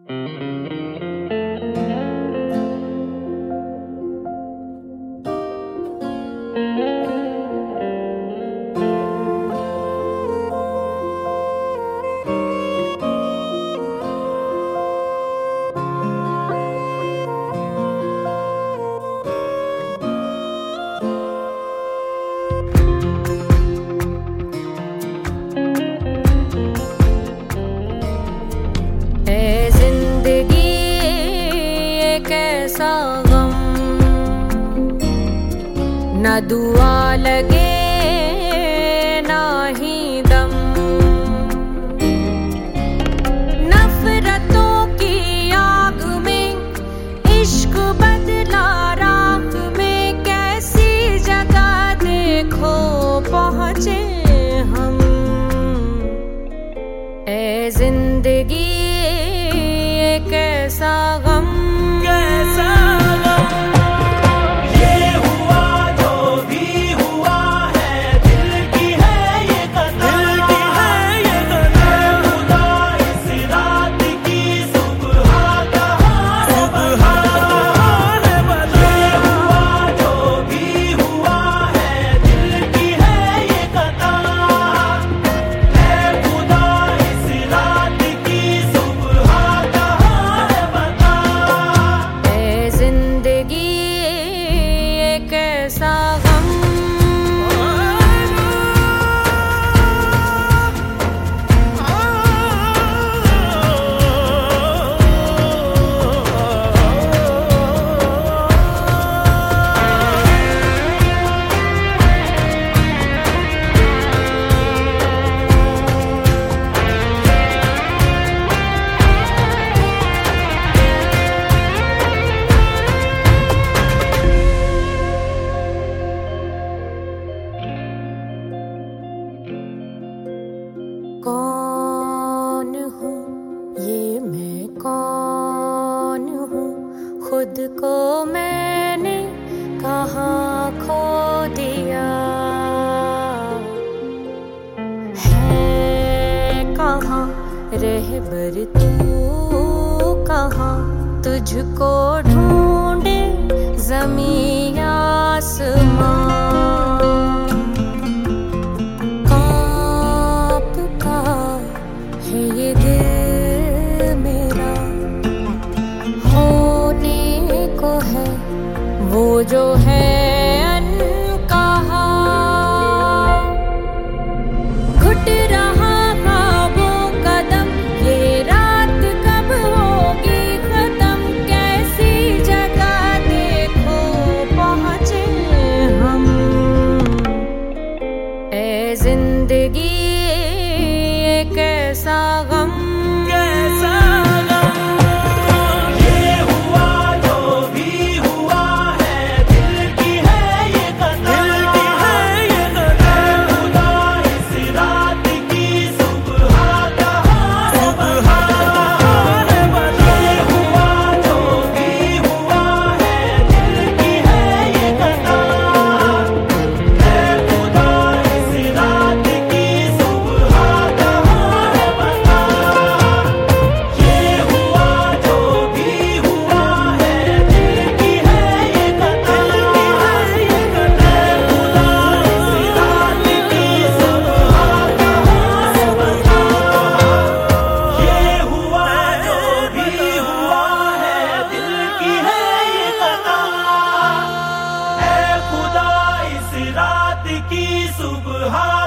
कैसा गम, न दुआ लगे ना ही दम। नफरतों की आग में इश्क बदला राख में, कैसी जगह देखो पहुँचे हम। ए जिंदगी कैसा गम, कैसा गम, ये हुआ जो भी हुआ है, दिल की है ये कथा, दिल की है ये कथा। खुदा इस रात की सुबह कहाँ है बता, ये हुआ जो भी हुआ है, दिल की है ये कथा। खुदा इस रात की सुबह कहाँ है बता। जिंदगी कैसा गम, कौन हूँ ये मैं कौन हूँ, खुद को मैंने कहाँ खो दिया है। कहाँ रहबर तू कहाँ, तुझको ढूंढे ज़मीं आसमां। ये दिल मेरा होने को है वो जो है अनकहा। घुट रहा वो कदम, ये रात कब होगी खत्म। कैसी जगह देखो पहुँचे हम। ए जिंदगी कैसा गम, कैसा गम, ये हुआ जो भी हुआ है, दिल की है ये कथा, दिल की है ये कथा। खुदा इस रात की सुबह कहाँ है बता, ये हुआ जो भी हुआ है, दिल की है ये कथा। खुदा इस रात की सुबह की सुबह